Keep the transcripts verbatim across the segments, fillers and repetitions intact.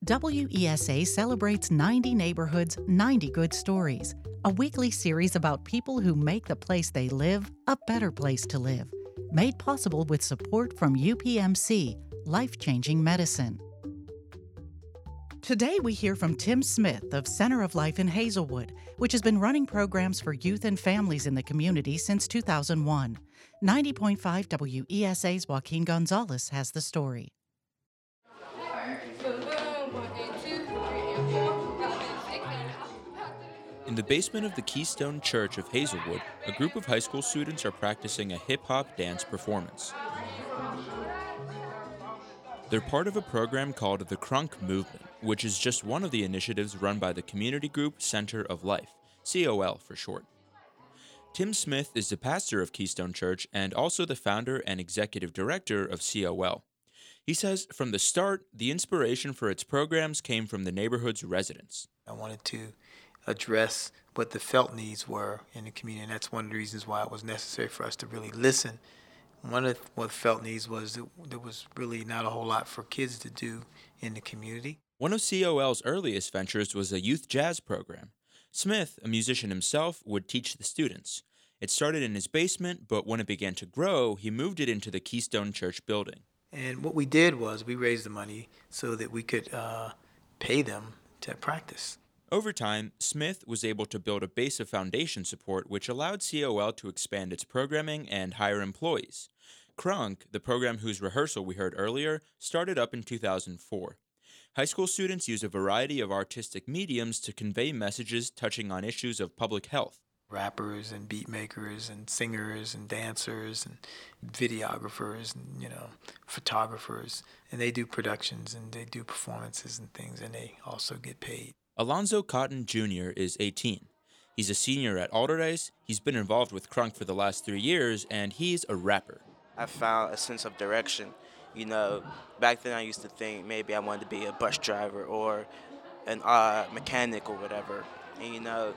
W E S A celebrates ninety neighborhoods, ninety good stories, a weekly series about people who make the place they live a better place to live. Made possible with support from U P M C, Life-Changing Medicine. Today we hear from Tim Smith of Center of Life in Hazelwood, which has been running programs for youth and families in the community since two thousand one. ninety point five W E S A's Joaquin Gonzalez has the story. In the basement of the Keystone Church of Hazelwood, a group of high school students are practicing a hip-hop dance performance. They're part of a program called the Crunk Movement, which is just one of the initiatives run by the community group Center of Life, C O L for short. Tim Smith is the pastor of Keystone Church and also the founder and executive director of C O L. He says from the start, the inspiration for its programs came from the neighborhood's residents. I wanted to address what the felt needs were in the community, and that's one of the reasons why it was necessary for us to really listen. One of what felt needs was that there was really not a whole lot for kids to do in the community. One of C O L's earliest ventures was a youth jazz program. Smith, a musician himself, would teach the students. It started in his basement, but when it began to grow, he moved it into the Keystone Church building. And what we did was we raised the money so that we could uh, pay them to practice. Over time, Smith was able to build a base of foundation support which allowed C O L to expand its programming and hire employees. Crunk, the program whose rehearsal we heard earlier, started up in two thousand four. High school students use a variety of artistic mediums to convey messages touching on issues of public health. Rappers and beat makers and singers and dancers and videographers and, you know, photographers. And they do productions and they do performances and things, and they also get paid. Alonzo Cotton Junior is eighteen. He's a senior at Alderdice. He's been involved with Crunk for the last three years, and he's a rapper. I found a sense of direction. You know, back then I used to think maybe I wanted to be a bus driver or an uh, mechanic or whatever. And, you know,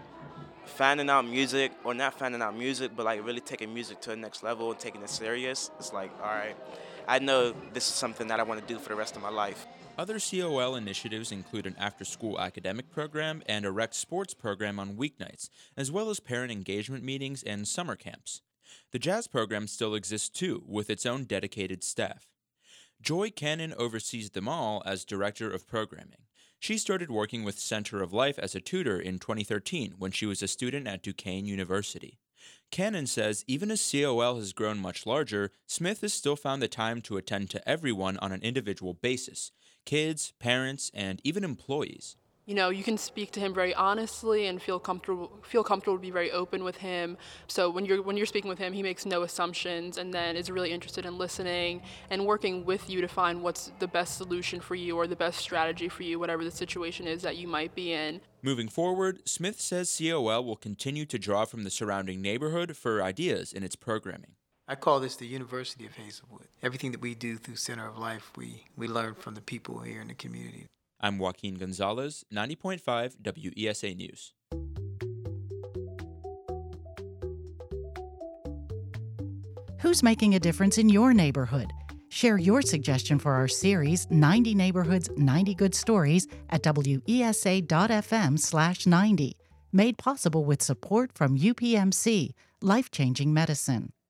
finding out music, or not finding out music, but like really taking music to the next level and taking it serious, it's like, all right, I know this is something that I want to do for the rest of my life. Other C O L initiatives include an after-school academic program and a rec sports program on weeknights, as well as parent engagement meetings and summer camps. The jazz program still exists too, with its own dedicated staff. Joy Cannon oversees them all as director of programming. She started working with Center of Life as a tutor in twenty thirteen when she was a student at Duquesne University. Cannon says even as C O L has grown much larger, Smith has still found the time to attend to everyone on an individual basis. Kids, parents, and even employees. You know, you can speak to him very honestly and feel comfortable feel comfortable to be very open with him. So when you're when you're speaking with him, he makes no assumptions and then is really interested in listening and working with you to find what's the best solution for you or the best strategy for you, whatever the situation is that you might be in. Moving forward, Smith says C O L will continue to draw from the surrounding neighborhood for ideas in its programming. I call this the University of Hazelwood. Everything that we do through Center of Life, we, we learn from the people here in the community. I'm Joaquin Gonzalez, ninety point five W E S A News. Who's making a difference in your neighborhood? Share your suggestion for our series, ninety Neighborhoods, ninety Good Stories, at W E S A dot F M slash ninety. Made possible with support from U P M C, Life-Changing Medicine.